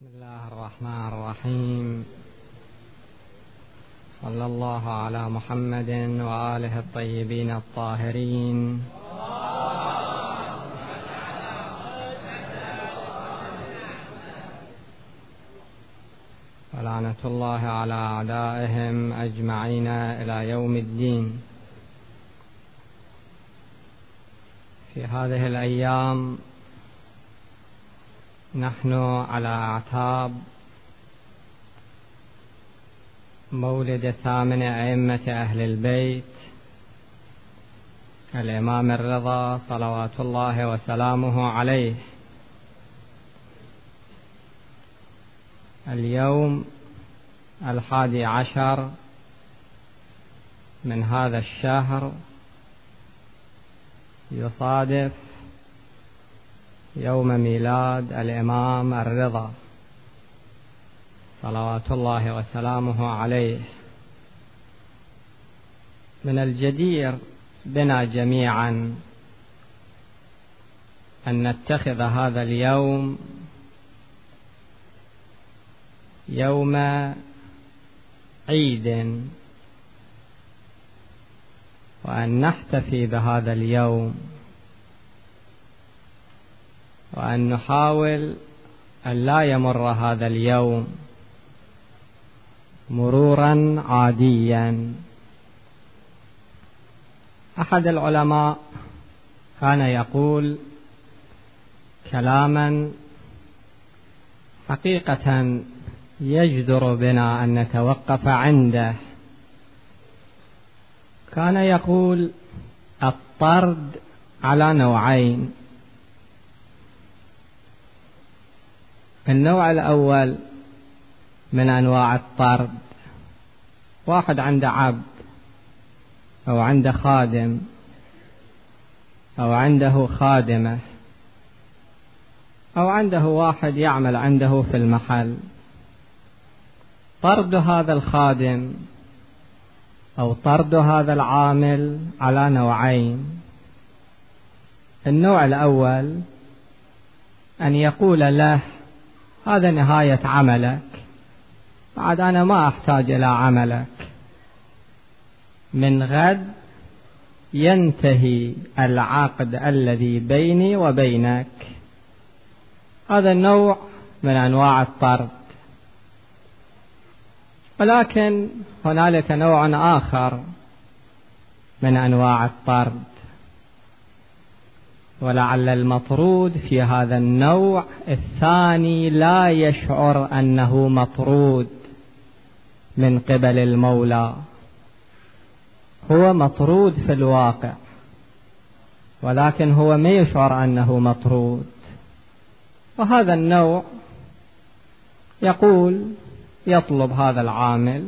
بسم الله الرحمن الرحيم. صلى الله على محمد وآله الطيبين الطاهرين. ولعنة الله على أعدائهم أجمعين إلى يوم الدين. في هذه الأيام نحن على أعتاب مولد ثامن أئمة أهل البيت الإمام الرضا صلوات الله وسلامه عليه. اليوم 11 من هذا الشهر يصادف يوم ميلاد الإمام الرضا صلوات الله وسلامه عليه. من الجدير بنا جميعا أن نتخذ هذا اليوم يوم عيد، وأن نحتفي بهذا اليوم، وأن نحاول أن لا يمر هذا اليوم مرورا عاديا. أحد العلماء كان يقول كلاما حقيقة يجدر بنا أن نتوقف عنده. كان يقول الطرد على نوعين. النوع الأول من أنواع الطرد، واحد عنده عبد أو عنده خادم أو عنده خادمة أو عنده واحد يعمل عنده في المحل. طرد هذا الخادم أو طرد هذا العامل على نوعين. النوع الأول أن يقول له هذا نهاية عملك، بعد أنا ما أحتاج إلى عملك، من غد ينتهي العقد الذي بيني وبينك. هذا النوع من أنواع الطرد. ولكن هنالك نوع آخر من أنواع الطرد، ولعل المطرود في هذا النوع الثاني لا يشعر أنه مطرود من قبل المولى، هو مطرود في الواقع، ولكن هو ما يشعر أنه مطرود. وهذا النوع يقول يطلب هذا العامل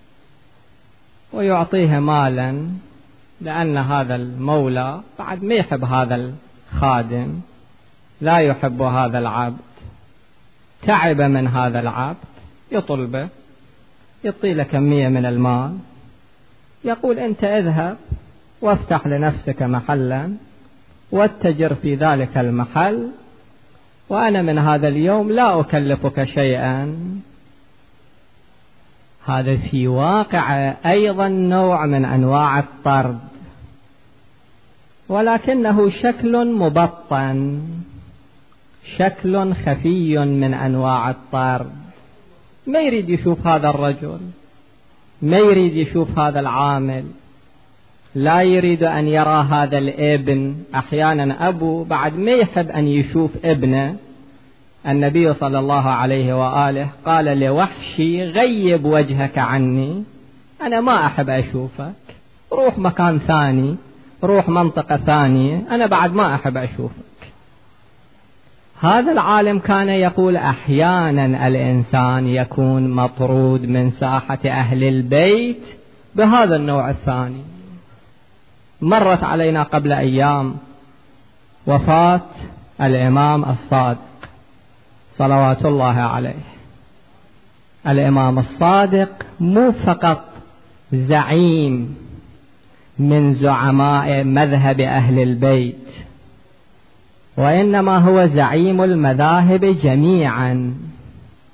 ويعطيه مالا، لأن هذا المولى بعد ما يحب هذا الخادم، لا يحب هذا العبد، تعب من هذا العبد، يطلبه، يعطي له كمية من المال، يقول أنت اذهب وافتح لنفسك محلا واتجر في ذلك المحل، وأنا من هذا اليوم لا أكلفك شيئا. هذا في واقع أيضا نوع من أنواع الطرد، ولكنه شكل مبطن، شكل خفي من أنواع الطرد. ما يريد يشوف هذا الرجل، ما يريد يشوف هذا العامل، لا يريد أن يرى هذا الابن. أحيانا أبو بعد ما يحب أن يشوف ابنه. النبي صلى الله عليه وآله قال لوحشي غيب وجهك عني، أنا ما أحب أشوفك، روح مكان ثاني، روح منطقة ثانية، أنا بعد ما أحب أشوفك. هذا العالم كان يقول أحيانا الإنسان يكون مطرود من ساحة أهل البيت بهذا النوع الثاني. مرت علينا قبل أيام وفاة الإمام الصادق صلوات الله عليه. الإمام الصادق مو فقط زعيم من زعماء مذهب أهل البيت، وإنما هو زعيم المذاهب جميعا.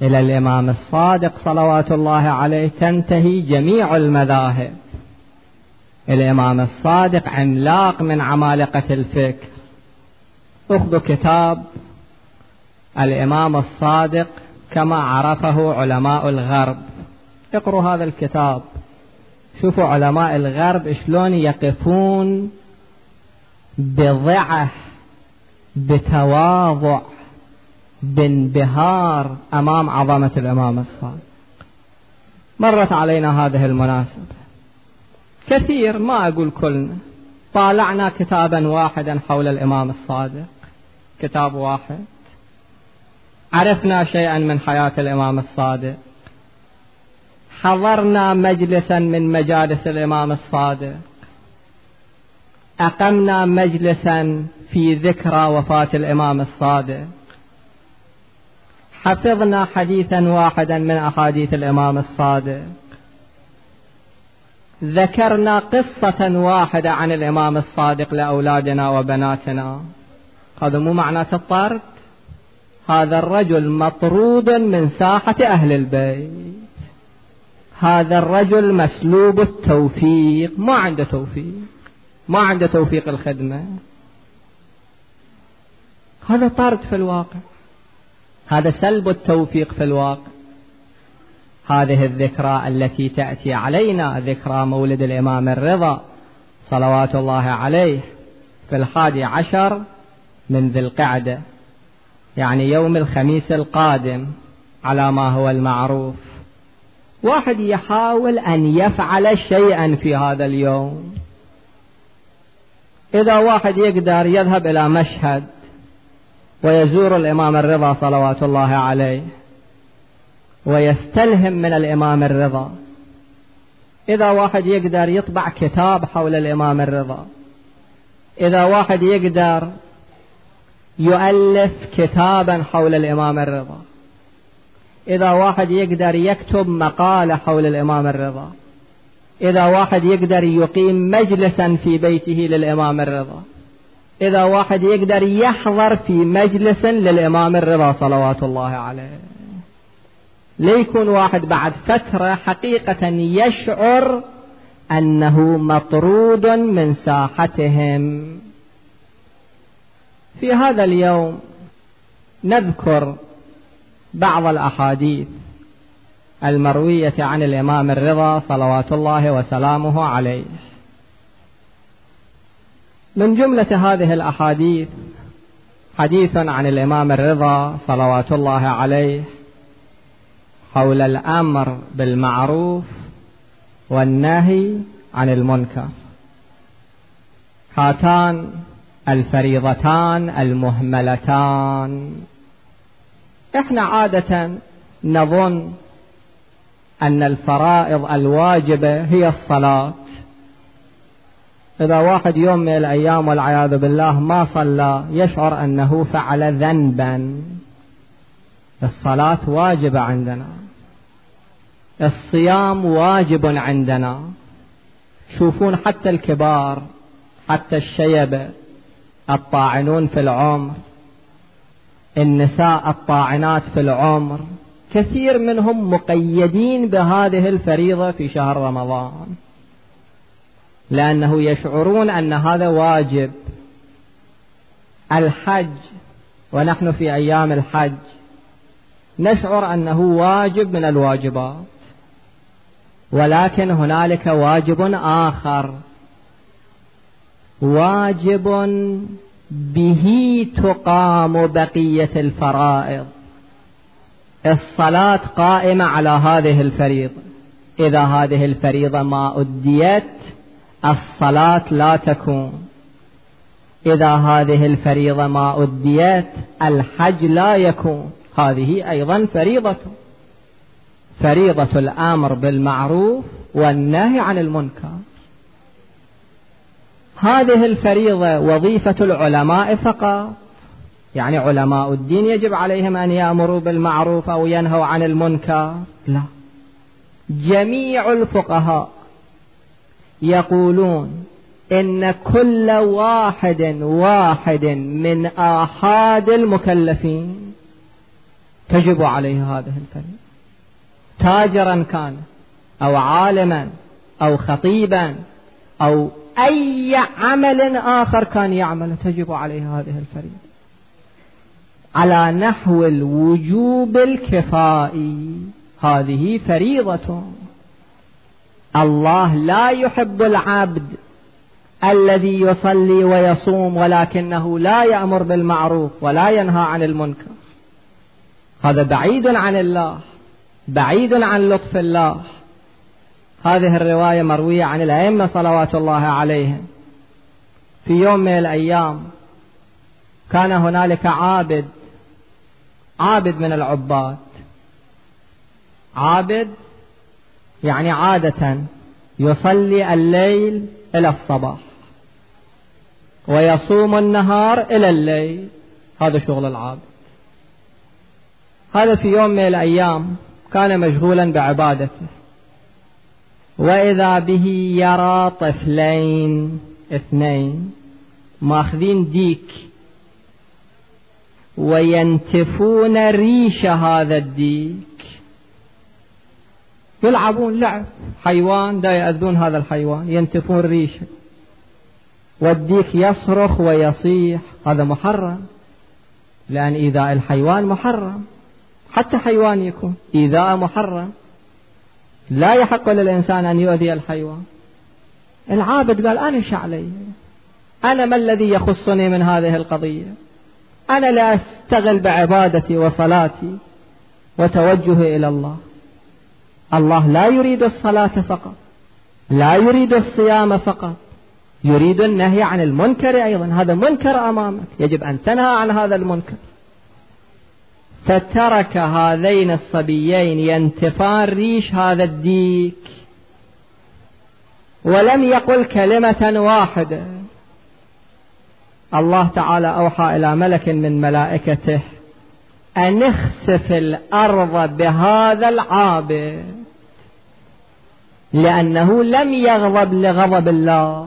إلى الإمام الصادق صلوات الله عليه تنتهي جميع المذاهب. الإمام الصادق عملاق من عمالقة الفكر. اخذوا كتاب الإمام الصادق كما عرفه علماء الغرب، اقروا هذا الكتاب، شوفوا علماء الغرب شلون يقفون بضعة بتواضع بانبهار أمام عظمة الإمام الصادق. مرت علينا هذه المناسبة كثير، ما أقول كلنا، طالعنا كتابا واحدا حول الإمام الصادق، كتاب واحد، عرفنا شيئا من حياة الإمام الصادق، حضرنا مجلسا من مجالس الإمام الصادق، أقمنا مجلسا في ذكرى وفاة الإمام الصادق، حفظنا حديثا واحدا من أحاديث الإمام الصادق، ذكرنا قصة واحدة عن الإمام الصادق لأولادنا وبناتنا. هذا مو معناه الطرد، هذا الرجل مطرود من ساحة أهل البيت، هذا الرجل مسلوب التوفيق، ما عنده توفيق، ما عنده توفيق الخدمة، هذا طرد في الواقع، هذا سلب التوفيق في الواقع. هذه الذكرى التي تأتي علينا، ذكرى مولد الإمام الرضا صلوات الله عليه في 11 من ذي القعدة، يعني يوم الخميس القادم على ما هو المعروف. واحد يحاول أن يفعل شيئا في هذا اليوم. إذا واحد يقدر يذهب إلى مشهد ويزور الإمام الرضا صلوات الله عليه ويستلهم من الإمام الرضا، إذا واحد يقدر يطبع كتاب حول الإمام الرضا، إذا واحد يقدر يؤلف كتابا حول الإمام الرضا، إذا واحد يقدر يكتب مقالة حول الإمام الرضا، إذا واحد يقدر يقيم مجلسا في بيته للإمام الرضا، إذا واحد يقدر يحضر في مجلس للإمام الرضا صلوات الله عليه، ليكون واحد بعد فترة حقيقة يشعر أنه مطرود من ساحتهم. في هذا اليوم نذكر بعض الأحاديث المروية عن الإمام الرضا صلوات الله وسلامه عليه. من جملة هذه الأحاديث حديث عن الإمام الرضا صلوات الله عليه حول الأمر بالمعروف والنهي عن المنكر، هاتان الفريضتان المهملتان. احنا عادة نظن أن الفرائض الواجبة هي الصلاة. إذا واحد يوم من الأيام والعياذ بالله ما صلى يشعر أنه فعل ذنبا. الصلاة واجبة عندنا، الصيام واجب عندنا. شوفون حتى الكبار، حتى الشيبة الطاعنون في العمر، النساء الطاعنات في العمر، كثير منهم مقيدين بهذه الفريضة في شهر رمضان، لأنه يشعرون أن هذا واجب. الحج، ونحن في أيام الحج نشعر أنه واجب من الواجبات، ولكن هنالك واجب آخر، واجب به تقام بقية الفرائض. الصلاة قائمة على هذه الفريضة، إذا هذه الفريضة ما أديت الصلاة لا تكون، إذا هذه الفريضة ما أديت الحج لا يكون. هذه أيضا فريضة الأمر بالمعروف والنهي عن المنكر. هذه الفريضة وظيفة العلماء فقط، يعني علماء الدين يجب عليهم أن يأمروا بالمعروف أو ينهوا عن المنكر؟ لا، جميع الفقهاء يقولون إن كل واحد من آحاد المكلفين تجب عليه هذه الفريضة. تاجرا كان أو عالما أو خطيبا أو أي عمل آخر كان يعمل تجب عليه هذه الفريضة على نحو الوجوب الكفائي. هذه فريضة. الله لا يحب العبد الذي يصلي ويصوم ولكنه لا يأمر بالمعروف ولا ينهى عن المنكر. هذا بعيد عن الله، بعيد عن لطف الله. هذه الرواية مروية عن الأئمة صلوات الله عليهم. في يوم من الأيام كان هنالك عابد من العباد. عابد يعني عادة يصلي الليل إلى الصباح ويصوم النهار إلى الليل. هذا شغل العابد. هذا في يوم من الأيام كان مشغولا بعبادته، وإذا به يرى طفلين اثنين ماخذين ديك وينتفون ريش هذا الديك، يلعبون لعب حيوان دا يأذون هذا الحيوان، ينتفون ريشه والديك يصرخ ويصيح. هذا محرم، لأن إيذاء الحيوان محرم، حتى حيوان يكون إيذاء محرم، لا يحق للإنسان أن يؤذي الحيوان. العابد قال أنا شعلي، أنا ما الذي يخصني من هذه القضية؟ أنا لا أستغل بعبادتي وصلاتي وتوجهي إلى الله. الله لا يريد الصلاة فقط، لا يريد الصيام فقط، يريد النهي عن المنكر أيضا. هذا منكر أمامك، يجب أن تنهى عن هذا المنكر. فترك هذين الصبيين ينتفان ريش هذا الديك ولم يقل كلمة واحدة. الله تعالى أوحى إلى ملك من ملائكته أن اخسف الأرض بهذا العابد، لأنه لم يغضب لغضب الله.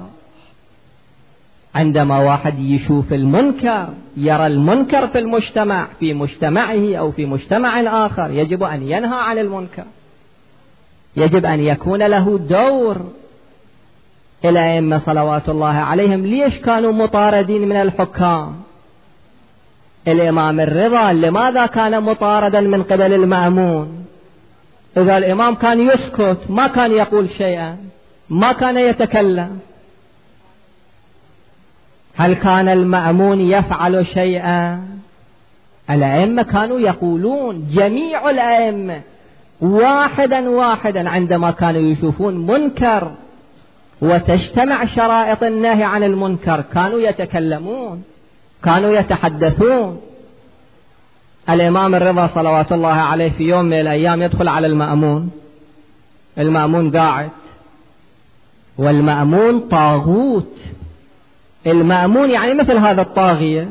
عندما واحد يشوف المنكر، يرى المنكر في المجتمع، في مجتمعه أو في مجتمع آخر، يجب أن ينهى عن المنكر، يجب أن يكون له دور. الأئمة صلوات الله عليهم ليش كانوا مطاردين من الحكام؟ الإمام الرضا لماذا كان مطاردا من قبل المأمون؟ إذا الإمام كان يسكت، ما كان يقول شيئا، ما كان يتكلم. هل كان المأمون يفعل شيئا؟ الأئمة كانوا يقولون، جميع الأئمة واحدا واحدا عندما كانوا يشوفون منكر وتجتمع شرائط النهي عن المنكر كانوا يتكلمون، كانوا يتحدثون. الإمام الرضا صلوات الله عليه في يوم من الأيام يدخل على المأمون، المأمون قاعد، والمأمون طاغوت. المأمون يعني مثل هذا الطاغية.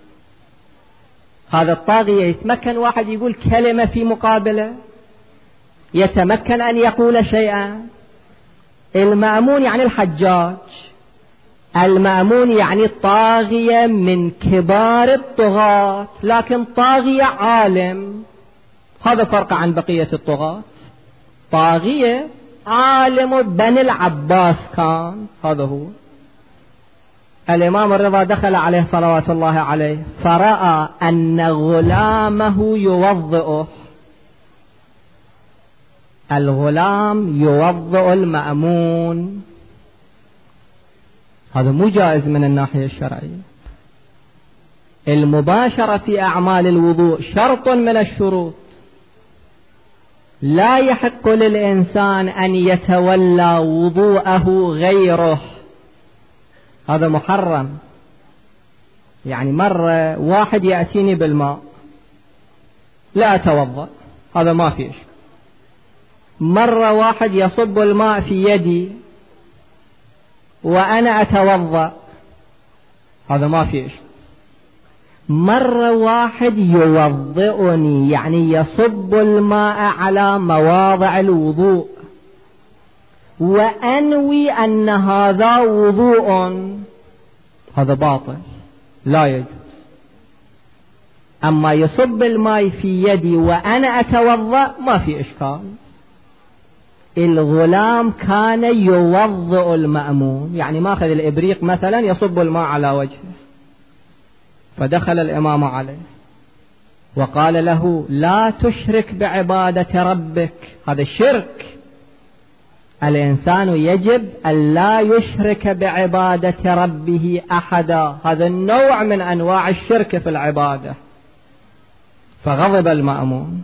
هذا الطاغية يتمكن واحد يقول كلمة في مقابله، يتمكن أن يقول شيئا. المأمون يعني الحجاج، المأمون يعني طاغية من كبار الطغاة، لكن طاغية عالم. هذا فرق عن بقية الطغاة. طاغية عالم بني العباس كان، هذا هو. الإمام الرضا دخل عليه صلوات الله عليه فرأى أن غلامه يوضئه. الغلام يوضئ المأمون، هذا مو جائز من الناحية الشرعية. المباشرة في أعمال الوضوء شرط من الشروط. لا يحق للإنسان أن يتولى وضوءه غيره، هذا محرم. يعني مرة واحد يأتيني بالماء لا أتوضأ، هذا ما فيه شيء. مرة واحد يصب الماء في يدي وأنا أتوضأ، هذا ما فيه شيء. مرة واحد يوضئني، يعني يصب الماء على مواضع الوضوء وأنوي أن هذا وضوء، هذا باطل، لا يجوز. أما يصب الماء في يدي وأنا أتوضأ ما في إشكال. الغلام كان يوضئ المأمون، يعني ماخذ الإبريق مثلا يصب الماء على وجهه، فدخل الإمام عليه وقال له لا تشرك بعبادة ربك، هذا الشرك. الإنسان يجب أن لا يشرك بعبادة ربه أحدا، هذا النوع من أنواع الشرك في العبادة. فغضب المأمون،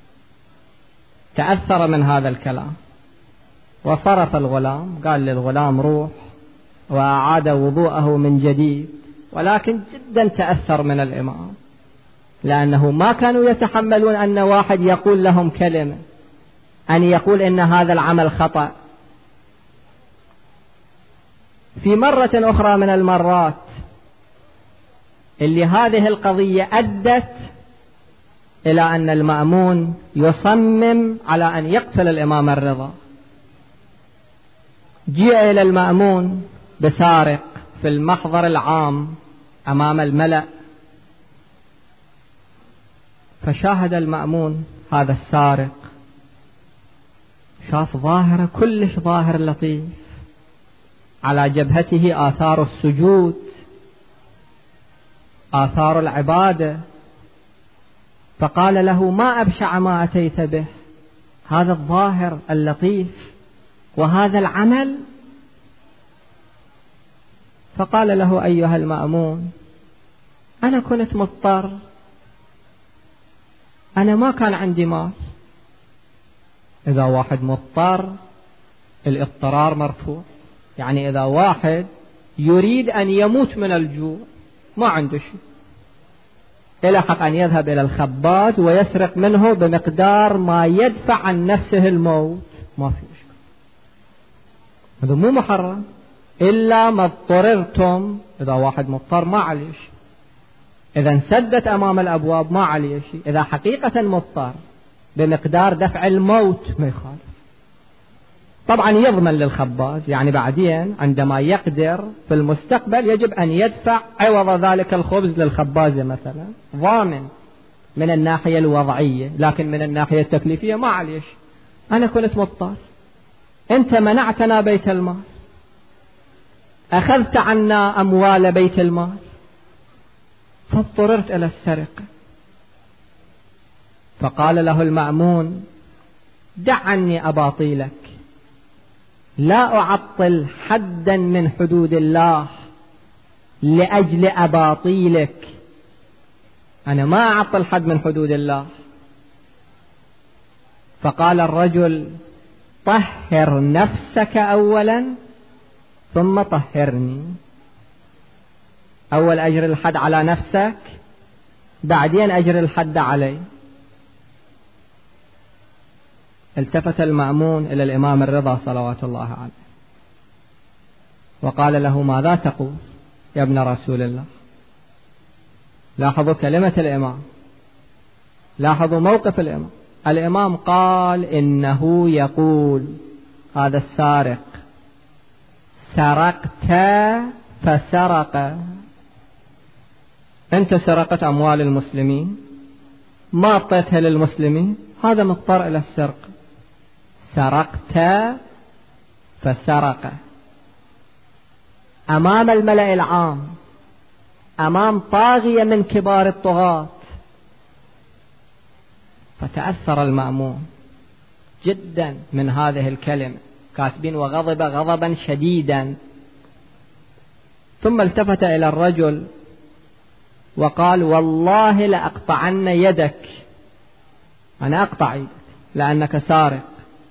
تأثر من هذا الكلام وصرف الغلام، قال للغلام روح، وأعاد وضوءه من جديد. ولكن جدا تأثر من الإمام، لأنه ما كانوا يتحملون أن واحد يقول لهم كلمة، أن يقول إن هذا العمل خطأ. في مرة أخرى من المرات اللي هذه القضية أدت إلى أن المأمون يصمم على أن يقتل الإمام الرضا، جاء إلى المأمون بسارق في المحضر العام أمام الملأ، فشاهد المأمون هذا السارق، شاف ظاهرة كلش ظاهر لطيف، على جبهته آثار السجود، آثار العبادة، فقال له ما أبشع ما أتيت به، هذا الظاهر اللطيف وهذا العمل. فقال له أيها المأمون أنا كنت مضطر، أنا ما كان عندي مال. إذا واحد مضطر الاضطرار مرفوع، يعني إذا واحد يريد أن يموت من الجوع ما عنده شيء، إلى حق أن يذهب إلى الخباز ويسرق منه بمقدار ما يدفع عن نفسه الموت، ما في إشكال، هذا مو محرم إلا ما اضطررتم. إذا واحد مضطر ما عليه شيء، إذا انسدت أمام الأبواب ما عليه شيء، إذا حقيقة مضطر بمقدار دفع الموت ما يخالف. طبعا يضمن للخباز، يعني بعدين عندما يقدر في المستقبل يجب أن يدفع عوض ذلك الخبز للخباز مثلا، ضامن من الناحية الوضعية، لكن من الناحية التكليفية ما عليه شيء. أنا كنت مضطر، أنت منعتنا بيت المال، أخذت عنا أموال بيت المال، فاضطررت إلى السرقة. فقال له المأمون دع عني أباطيلك، لا أعطل حدا من حدود الله لأجل أباطيلك، أنا ما أعطل حد من حدود الله. فقال الرجل طهر نفسك أولا ثم طهرني، أول أجر الحد على نفسك، بعدين أجر الحد علي. التفت المأمون إلى الإمام الرضا صلوات الله عليه وقال له ماذا تقول يا ابن رسول الله؟ لاحظوا كلمة الإمام، لاحظوا موقف الإمام. الإمام قال إنه يقول هذا السارق سرقت فسرق، أنت سرقت أموال المسلمين ما أعطيتها للمسلمين، هذا مضطر إلى السرقة، سرقت فسرق أمام الملأ العام، أمام طاغية من كبار الطغاة. فتأثر المأمون جدا من هذه الكلمة، كاتبين وغضب غضبا شديدا. ثم التفت إلى الرجل وقال والله لأقطعن يدك، أنا أقطع يدك لأنك سارق.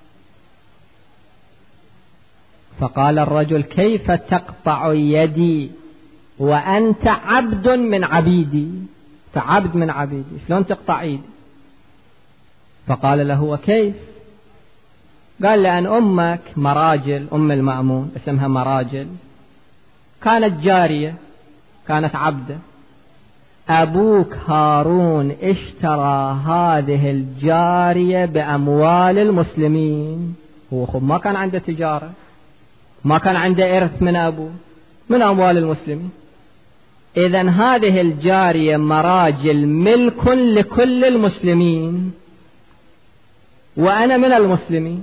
فقال الرجل كيف تقطع يدي وأنت عبد من عبيدي، فعبد من عبيدي، شلون تقطع يدي؟ فقال له وكيف؟ قال لأن أمك مراجل، أم المأمون اسمها مراجل، كانت جارية، كانت عبدة، أبوك هارون اشترى هذه الجارية بأموال المسلمين، هو خب ما كان عنده تجارة، ما كان عنده إرث من أبوه، من أموال المسلمين، إذن هذه الجارية مراجل ملك لكل المسلمين وأنا من المسلمين،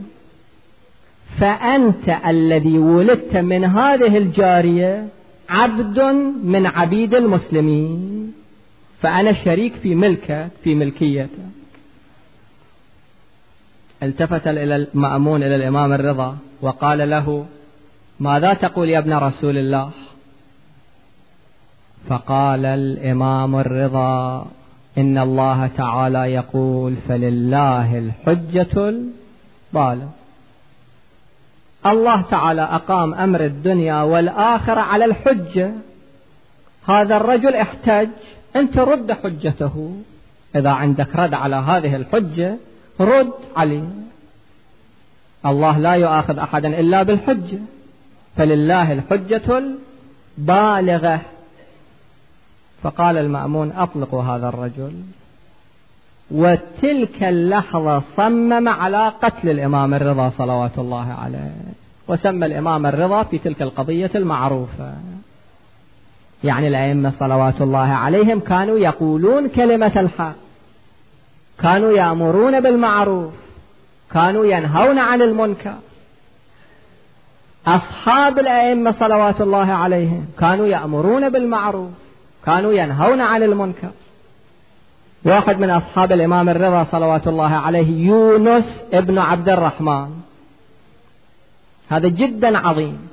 فأنت الذي ولدت من هذه الجارية عبد من عبيد المسلمين، فأنا شريك في ملكك في ملكيتك. التفت المأمون إلى الإمام الرضا وقال له: ماذا تقول يا ابن رسول الله؟ فقال الإمام الرضا: إن الله تعالى يقول: فلله الحجة البالغة. الله تعالى أقام أمر الدنيا والآخرة على الحجة. هذا الرجل احتج، أنت رد حجته، إذا عندك رد على هذه الحجة رد عليه. الله لا يؤاخذ أحدا إلا بالحجة، فلله الحجة البالغة. فقال المأمون: أطلقوا هذا الرجل. وتلك اللحظة صمم على قتل الإمام الرضا صلوات الله عليه، وسمى الإمام الرضا في تلك القضية المعروفة. يعني الأئمة صلوات الله عليهم كانوا يقولون كلمة الحق، كانوا يأمرون بالمعروف، كانوا ينهون عن المنكر. أصحاب الأئمة صلوات الله عليهم كانوا يأمرون بالمعروف، كانوا ينهون عن المنكر. واحد من أصحاب الإمام الرضا صلوات الله عليه يونس ابن عبد الرحمن، هذا جدا عظيم.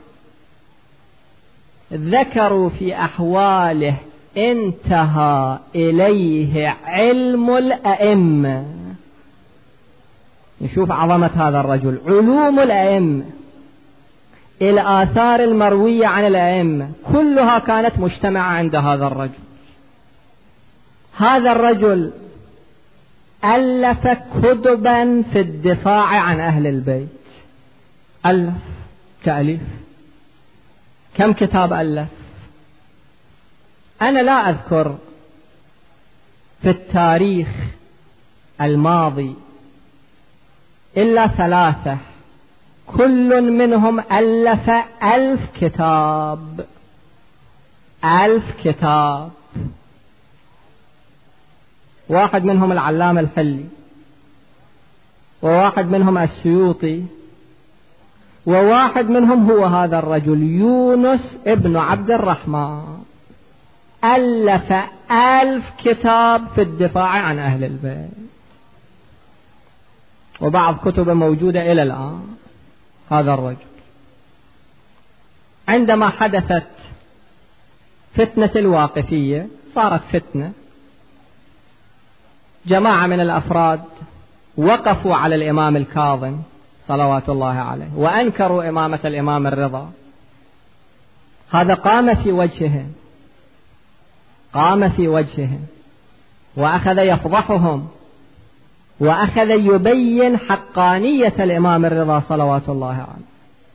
ذكروا في أحواله انتهى إليه علم الأئمة. نشوف عظمة هذا الرجل، علوم الأئمة، الآثار المروية عن الأئمة كلها كانت مجتمعة عند هذا الرجل. هذا الرجل ألف كتبا في الدفاع عن أهل البيت، ألف تأليف. كم كتاب ألف؟ أنا لا أذكر في التاريخ الماضي إلا 3 كل منهم ألف 1000 كتاب، 1000 كتاب. واحد منهم العلامة الحلي، وواحد منهم السيوطي، وواحد منهم هو هذا الرجل يونس ابن عبد الرحمن، ألف 1000 كتاب في الدفاع عن أهل البيت، وبعض كتبه موجودة إلى الآن. هذا الرجل عندما حدثت فتنة الواقفية، صارت فتنة، جماعة من الأفراد وقفوا على الإمام الكاظم صلوات الله عليه وأنكروا إمامة الإمام الرضا. هذا قام في وجههم وأخذ يفضحهم، وأخذ يبين حقانية الإمام الرضا صلوات الله عليه.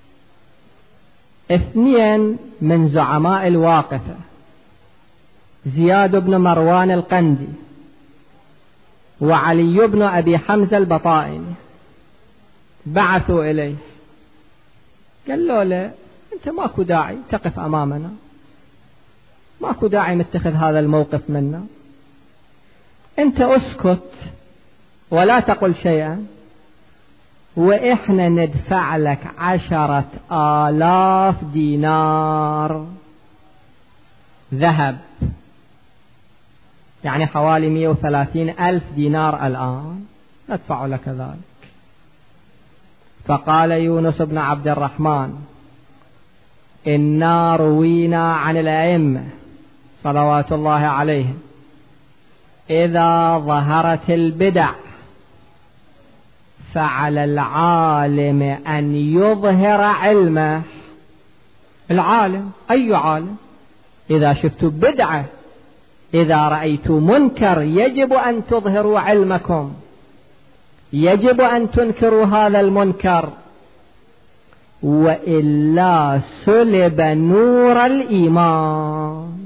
2 من زعماء الواقفة، زياد بن مروان القندي وعلي بن أبي حمزة البطائني، بعثوا إليه قالوا له: أنت ماكو داعي تقف أمامنا، ماكو داعي متخذ هذا الموقف منا، أنت أسكت ولا تقل شيئا، وإحنا ندفع لك 10,000 دينار ذهب، يعني حوالي 130,000 دينار الآن، ندفع لك ذلك. فقال يونس بن عبد الرحمن: إنا روينا عن الأئمة صلوات الله عليهم إذا ظهرت البدع فعلى العالم أن يظهر علمه. العالم أي عالم؟ إذا شفتوا بدعة، إذا رأيتوا منكر، يجب أن تظهروا علمكم، يجب أن تنكروا هذا المنكر، وإلا سلب نور الإيمان.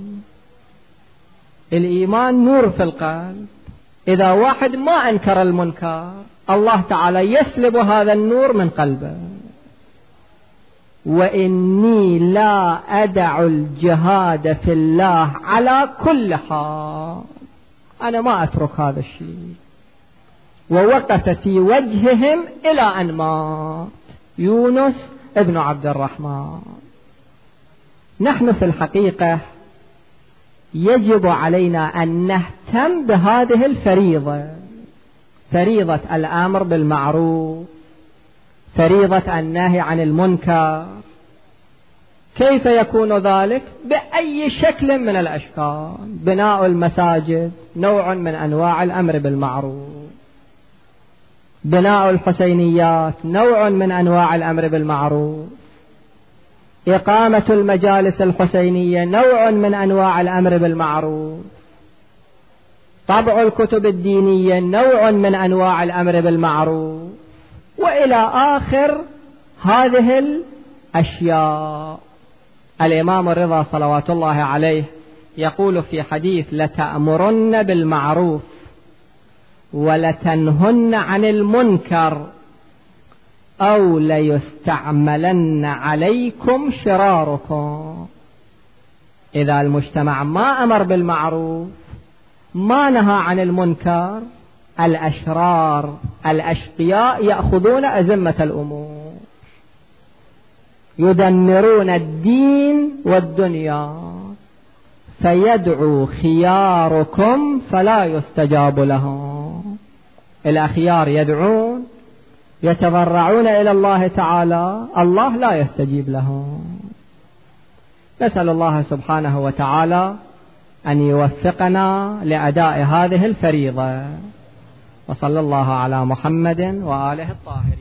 الإيمان نور في القلب، إذا واحد ما أنكر المنكر الله تعالى يسلب هذا النور من قلبه. وإني لا أدع الجهاد في الله على كل حال، أنا ما أترك هذا الشيء. ووقف في وجههم إلى أن مات يونس ابن عبد الرحمن. نحن في الحقيقة يجب علينا أن نهتم بهذه الفريضة، فريضة الأمر بالمعروف، فريضة النهي عن المنكر. كيف يكون ذلك؟ بأي شكل من الأشكال. بناء المساجد نوع من أنواع الأمر بالمعروف، بناء الحسينيات نوع من أنواع الأمر بالمعروف، إقامة المجالس الحسينية نوع من أنواع الأمر بالمعروف، طبع الكتب الدينية نوع من أنواع الأمر بالمعروف، وإلى آخر هذه الأشياء. الإمام الرضا صلوات الله عليه يقول في حديث: لتأمرن بالمعروف ولتنهن عن المنكر أو ليستعملن عليكم شراركم. إذا المجتمع ما أمر بالمعروف، ما نهى عن المنكر، الأشرار الأشقياء يأخذون أزمة الأمور، يدمرون الدين والدنيا، فيدعو خياركم فلا يستجاب لهم. الأخيار يدعون يتضرعون إلى الله تعالى، الله لا يستجيب لهم. نسأل الله سبحانه وتعالى أن يوفقنا لأداء هذه الفريضة. وصلى الله على محمد وآله الطاهرين.